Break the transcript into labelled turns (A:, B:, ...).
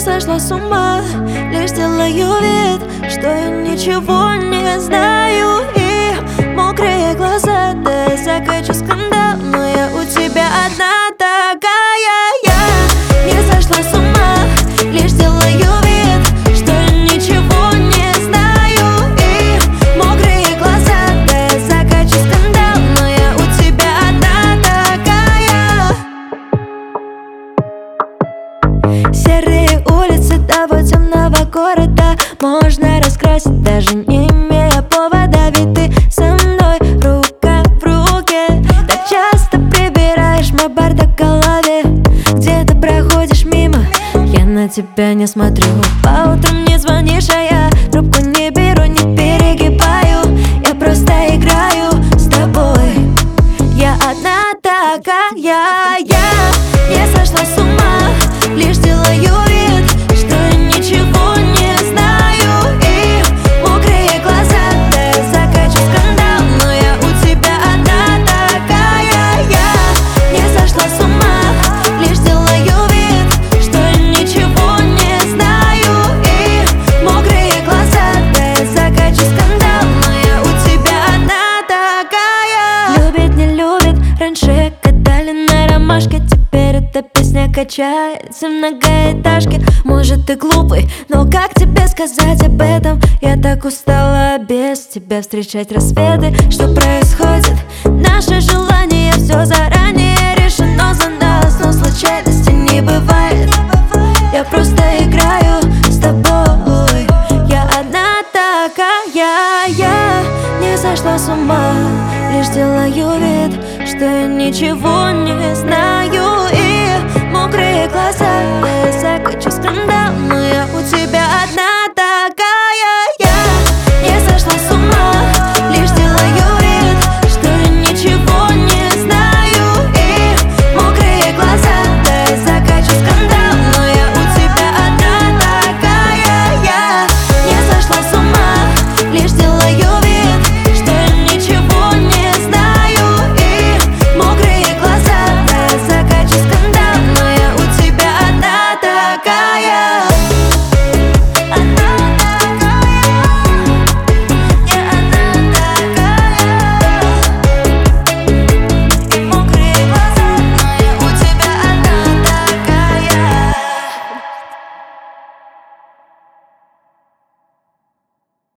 A: сошла с ума, лишь делаю вид, что я ничего не знаю. И мокрые глаза, да я закачу скандал, но я у тебя одна такая. Я не сошла с ума, лишь делаю вид, что я ничего не знаю. И мокрые глаза, да я закачу скандал, но я у тебя одна такая. Серые улицы того темного города можно раскрасить, даже не имея повода. Ведь ты со мной рука в руке. Так часто прибираешь мой бардак в голове. Где ты проходишь мимо, я на тебя не смотрю. По утрам не звонишь, а я трубку не беру, не перегибаю. Я просто играю с тобой. Я одна такая. Я не сошла с ума, лишь делаю вид, что я ничего не знаю. И мокрые глаза, да я закачу скандал, но я у тебя одна такая. Я не сошла с ума, лишь делаю вид, что я ничего не знаю. И мокрые глаза, да я закачу скандал, но я у тебя одна такая. Любит, не любит, раньше катали на ромашке, теперь эта песня качается в многоэтажке. Может, ты глупый, но как тебе сказать об этом? Я так устала без тебя встречать рассветы. Что происходит? Наше желание все заранее решено за нас, но случайностей не бывает. Я просто играю с тобой. Я одна такая. Я не сошла с ума, лишь делаю вид, что я ничего не знаю. И мокрые глаза,